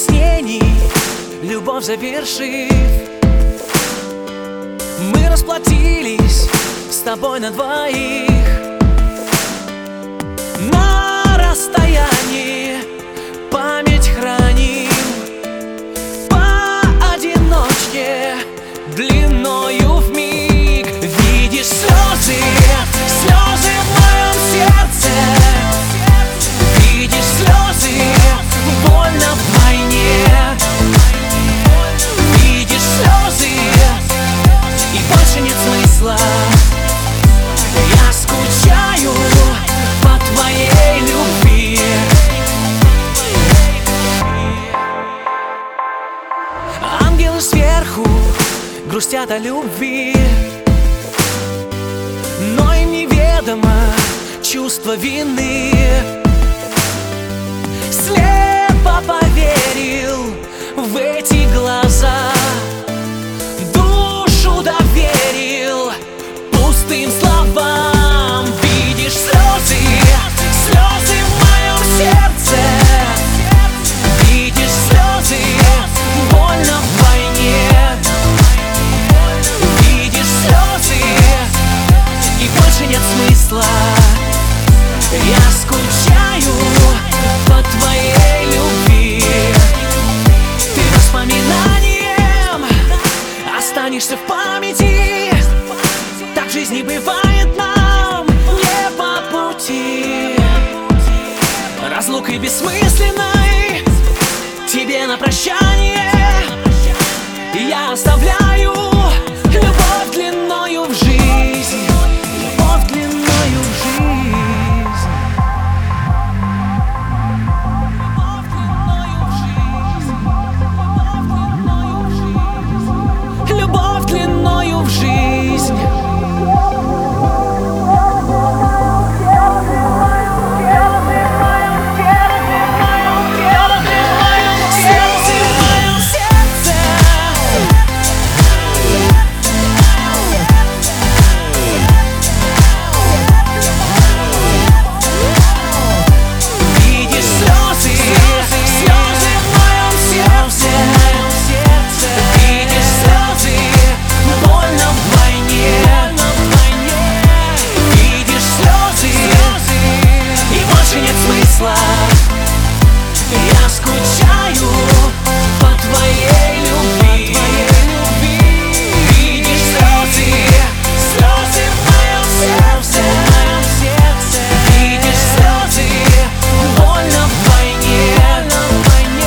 объяснений, любовь завершив, мы расплатились с тобой на двоих. На расстоянии память храним, поодиночке длиною в миг. Видишь слезы, слезы в моем сердце. Видишь слезы, больно вдвойне. Видишь слезы, и больше нет смысла. Я скучаю по твоей любви. Ангелы сверху грустят о любви, но им неведомо чувство вины. Слепо поверил в эти глаза, душу доверил пустым словам. Видишь слезы, слезы в моем сердце. Видишь слезы, больно вдвойне. Видишь слезы, и больше нет смысла. Я скучаю по твоей любви. Ты воспоминанием останешься в памяти. Так в жизни бывает нам не по пути. Разлукой бессмысленной тебе на прощание я оставляю